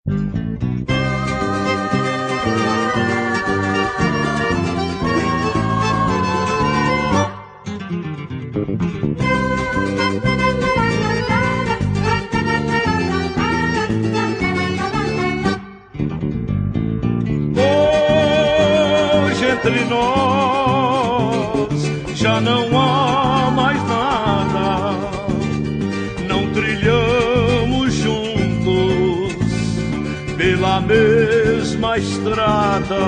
Entre nós já não há mais nada, não trilhamos juntos pela mesma estrada.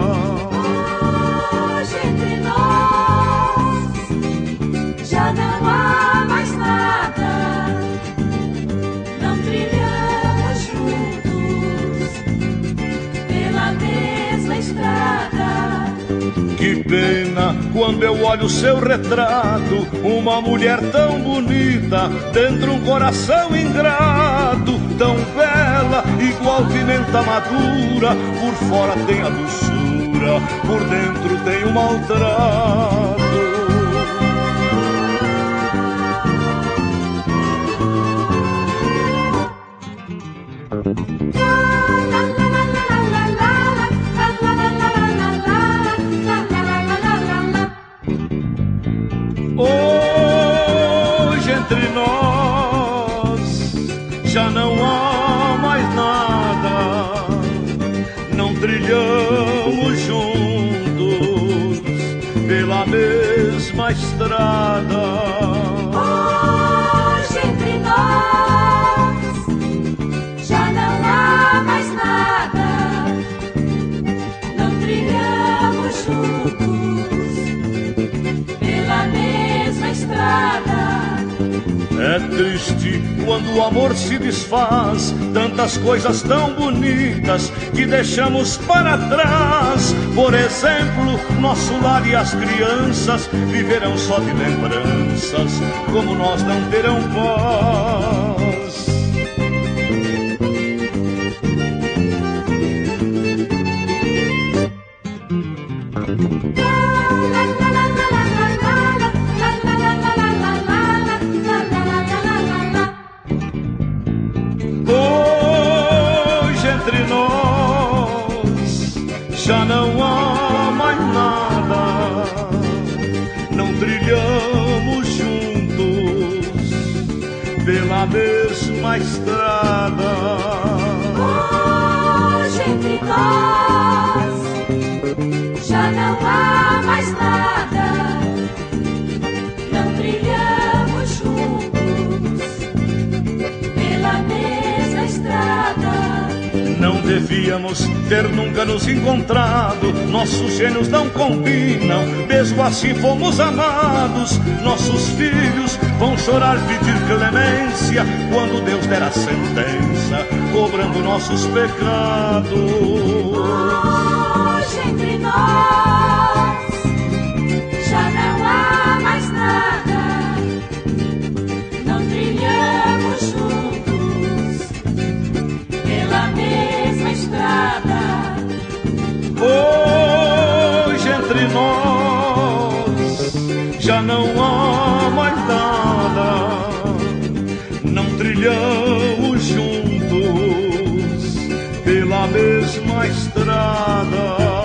Hoje entre nós já não há mais nada, não trilhamos juntos pela mesma estrada. Que pena quando eu olho seu retrato, uma mulher tão bonita dentro um coração ingrato, tão bela, igual pimenta madura, por fora tem a doçura, por dentro tem o maltrato. Hoje entre nós já não há mais nada, não trilhamos juntos pela mesma estrada. Hoje entre nós já não há mais nada, não trilhamos juntos pela mesma estrada. É triste quando o amor se desfaz, tantas coisas tão bonitas que deixamos para trás. Por exemplo, nosso lar e as crianças viverão só de lembranças, como nós não terão paz. Hoje entre nós já não há mais nada, não trilhamos juntos pela mesma estrada. Hoje entre nós já não há mais nada, não trilhamos juntos pela mesma estrada. Não devíamos ter nunca nos encontrado, nossos gênios não combinam, mesmo assim fomos amados. Nossos filhos vão chorar, pedir clemência, quando Deus der a sentença, cobrando nossos pecados. Hoje entre nós já não há mais nada, não trilhamos juntos pela mesma estrada. Hoje entre nós já não há mais nada, não trilhamos juntos pela mesma estrada.